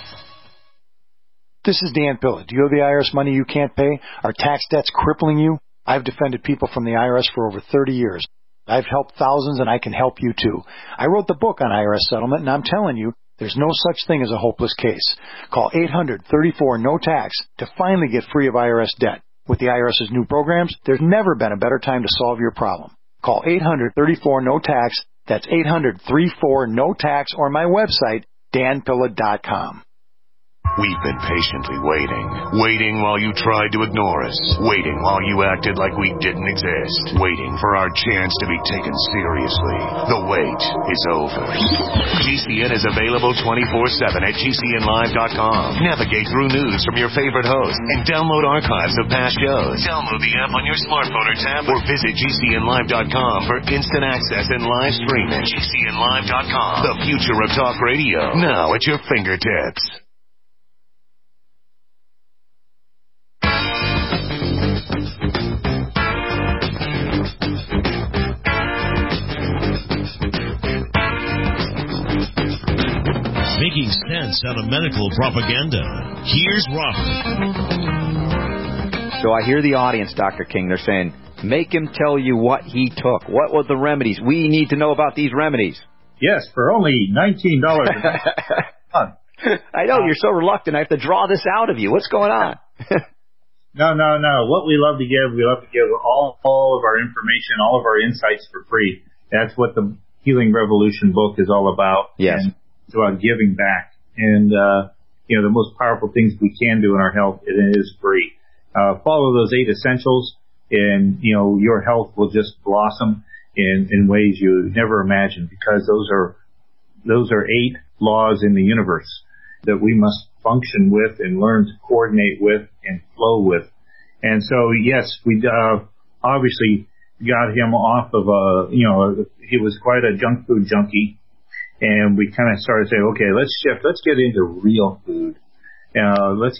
This is Dan Pilla. Do you owe the IRS money you can't pay? Are tax debts crippling you? I've defended people from the IRS for over 30 years. I've helped thousands, and I can help you too. I wrote the book on IRS settlement, and I'm telling you, there's no such thing as a hopeless case. Call 800-34-NO-TAX to finally get free of IRS debt. With the IRS's new programs, there's never been a better time to solve your problem. Call 800-34-NO-TAX. That's 800-34-NO-TAX, or my website, danpilla.com. We've been patiently waiting while you tried to ignore us, waiting while you acted like we didn't exist, waiting for our chance to be taken seriously. The wait is over. GCN is available 24/7 at GCNlive.com. Navigate through news from your favorite hosts and download archives of past shows. Download the app on your smartphone or tablet, or visit GCNlive.com for instant access and live streaming. GCNlive.com, the future of talk radio, now at your fingertips. Making sense out of medical propaganda. Here's Robert. So I hear the audience, Dr. King. They're saying, make him tell you what he took. What were the remedies? We need to know about these remedies. Yes, for only $19 a month. I know, you're so reluctant. I have to draw this out of you. What's going on? No. What we love to give all of our information, all of our insights for free. That's what the Healing Revolution book is all about. Yes. And it's about giving back. And, the most powerful things we can do in our health, it is free. Follow those 8 essentials, and, your health will just blossom in ways you never imagined, because those are 8 laws in the universe that we must function with and learn to coordinate with and flow with. And so, yes, we obviously got him off of he was quite a junk food junkie, and we kind of started saying, okay, let's shift, let's get into real food. Let's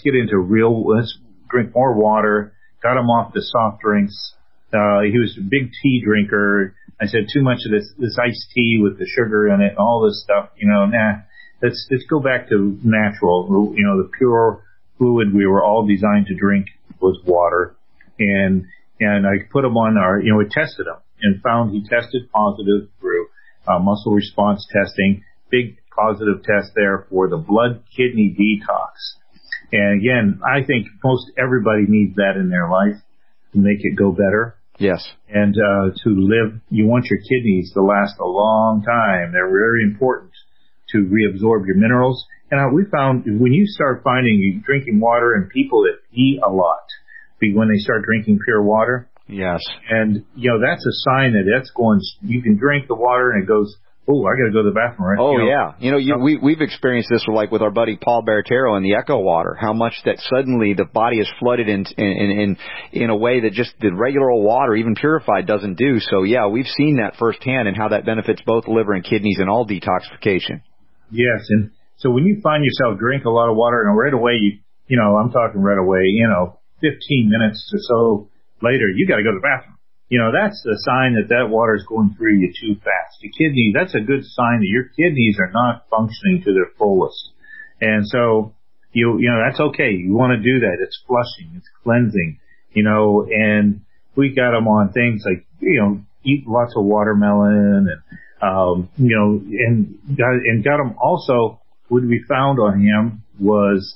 drink more water. Got him off the soft drinks. He was a big tea drinker. I said, too much of this iced tea with the sugar in it, all this stuff, let's go back to natural. The pure fluid we were all designed to drink was water. And I put him on we tested him and found he tested positive through muscle response testing, big positive test there for the blood kidney detox. And again, I think most everybody needs that in their life to make it go better. Yes. And to live, you want your kidneys to last a long time. They're very important to reabsorb your minerals. And we found when you start drinking water, and people that pee a lot, when they start drinking pure water. Yes. And, that's a sign that's going, you can drink the water and it goes, oh, I got to go to the bathroom. Right? Oh, yeah. We've experienced this with our buddy Paul Bertero in the Echo Water, how much that suddenly the body is flooded in a way that just the regular old water, even purified, doesn't do. So, yeah, we've seen that firsthand and how that benefits both liver and kidneys and all detoxification. Yes. And so when you find yourself drink a lot of water, and right away, I'm talking right away, 15 minutes or so later, you got to go to the bathroom. that's a sign that water is going through you too fast. Your kidney, that's a good sign that your kidneys are not functioning to their fullest. And so, that's okay. You want to do that. It's flushing. It's cleansing, and we got them on things like, eat lots of watermelon and got them also, what we found on him was,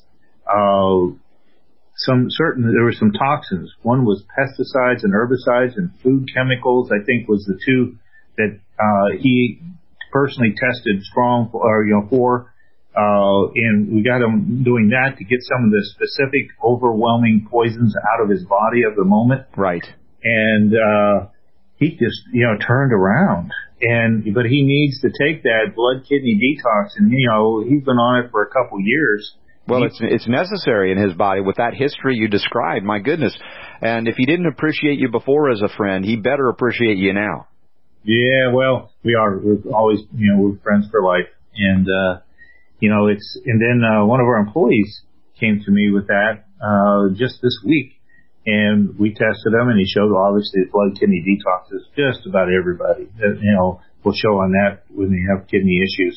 there were some toxins. One was pesticides and herbicides and food chemicals, I think was the two that, he personally tested strong for, and we got him doing that to get some of the specific overwhelming poisons out of his body of the moment. Right. And, he just, turned around but he needs to take that blood kidney detox and, he's been on it for a couple years. Well, it's necessary in his body with that history you described. My goodness. And if he didn't appreciate you before as a friend, he better appreciate you now. Yeah, well, we are. We're always, we're friends for life. And, and then one of our employees came to me with that just this week. And we tested him, and he showed obviously blood kidney detox is just about everybody. Will show on that when they have kidney issues.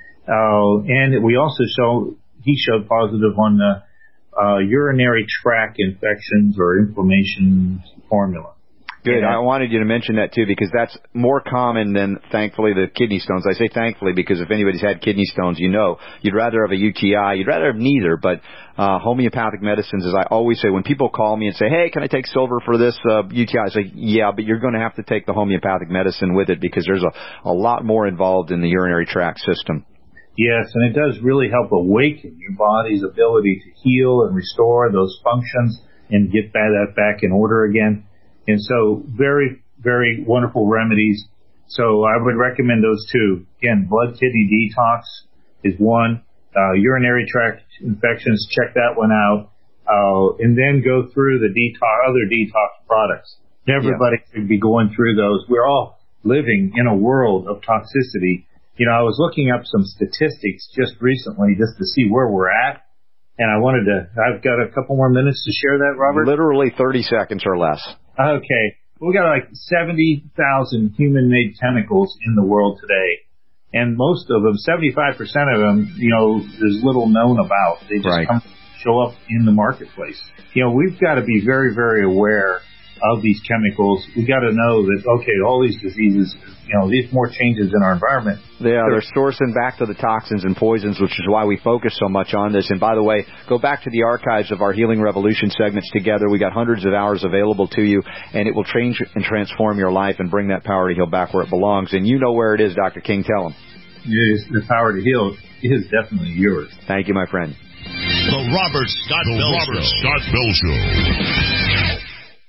And we also he showed positive on the urinary tract infections or inflammation formula. Good. I wanted you to mention that, too, because that's more common than, thankfully, the kidney stones. I say thankfully because if anybody's had kidney stones, you'd rather have a UTI. You'd rather have neither. But homeopathic medicines, as I always say, when people call me and say, hey, can I take silver for this UTI? I say, yeah, but you're going to have to take the homeopathic medicine with it because there's a lot more involved in the urinary tract system. Yes, and it does really help awaken your body's ability to heal and restore those functions and get that back in order again. And so very, very wonderful remedies. So I would recommend those two. Again, blood kidney detox is one. Urinary tract infections, check that one out. And then go through the other detox products. Everybody should be going through those. We're all living in a world of toxicity. I was looking up some statistics just recently just to see where we're at. And I've got a couple more minutes to share that, Robert. Literally 30 seconds or less. Okay. We got like 70,000 human-made chemicals in the world today. And most of them, 75% of them, there's little known about. They just show up in the marketplace. We've got to be very, very aware of these chemicals. We got to know that, all these diseases, these more changes in our environment. Yeah, they're sourcing back to the toxins and poisons, which is why we focus so much on this. And by the way, go back to the archives of our Healing Revolution segments together. We got hundreds of hours available to you, and it will change and transform your life and bring that power to heal back where it belongs. And you know where it is, Dr. King. Tell them. Yes, the power to heal is definitely yours. Thank you, my friend. The Robert Scott Bell Show.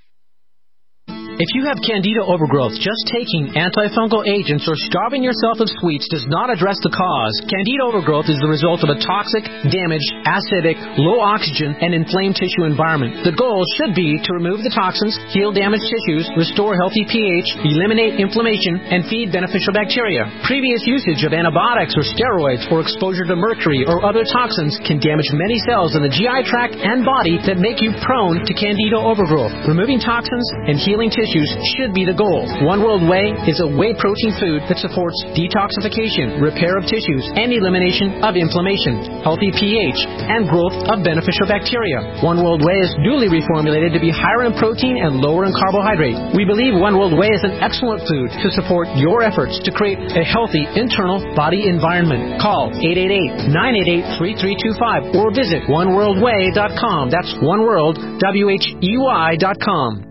If you have candida overgrowth, just taking antifungal agents or starving yourself of sweets does not address the cause. Candida overgrowth is the result of a toxic, damaged, acidic, low oxygen, and inflamed tissue environment. The goal should be to remove the toxins, heal damaged tissues, restore healthy pH, eliminate inflammation, and feed beneficial bacteria. Previous usage of antibiotics or steroids or exposure to mercury or other toxins can damage many cells in the GI tract and body that make you prone to candida overgrowth. Removing toxins and healing tissues should be the goal. One World Whey is a whey protein food that supports detoxification, repair of tissues, and elimination of inflammation, healthy pH, and growth of beneficial bacteria. One World Whey is newly reformulated to be higher in protein and lower in carbohydrate. We believe One World Whey is an excellent food to support your efforts to create a healthy internal body environment. Call 888-988-3325 or visit oneworldwhey.com. That's oneworld.com.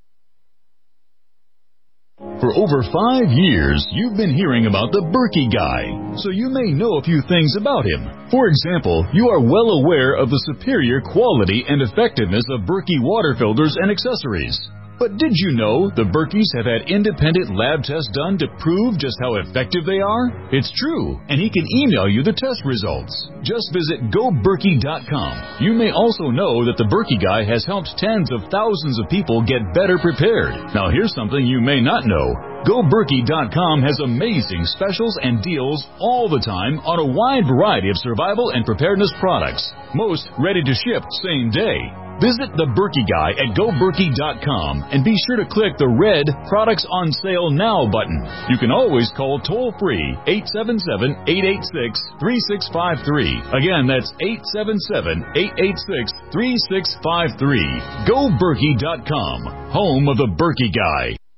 For over 5 years, you've been hearing about the Berkey Guy, so you may know a few things about him. For example, you are well aware of the superior quality and effectiveness of Berkey water filters and accessories. But did you know the Berkeys have had independent lab tests done to prove just how effective they are? It's true, and he can email you the test results. Just visit GoBerkey.com. You may also know that the Berkey Guy has helped tens of thousands of people get better prepared. Now here's something you may not know. GoBerkey.com has amazing specials and deals all the time on a wide variety of survival and preparedness products. Most ready to ship same day. Visit The Berkey Guy at GoBerkey.com and be sure to click the red Products on Sale Now button. You can always call toll-free 877-886-3653. Again, that's 877-886-3653. GoBerkey.com, home of The Berkey Guy.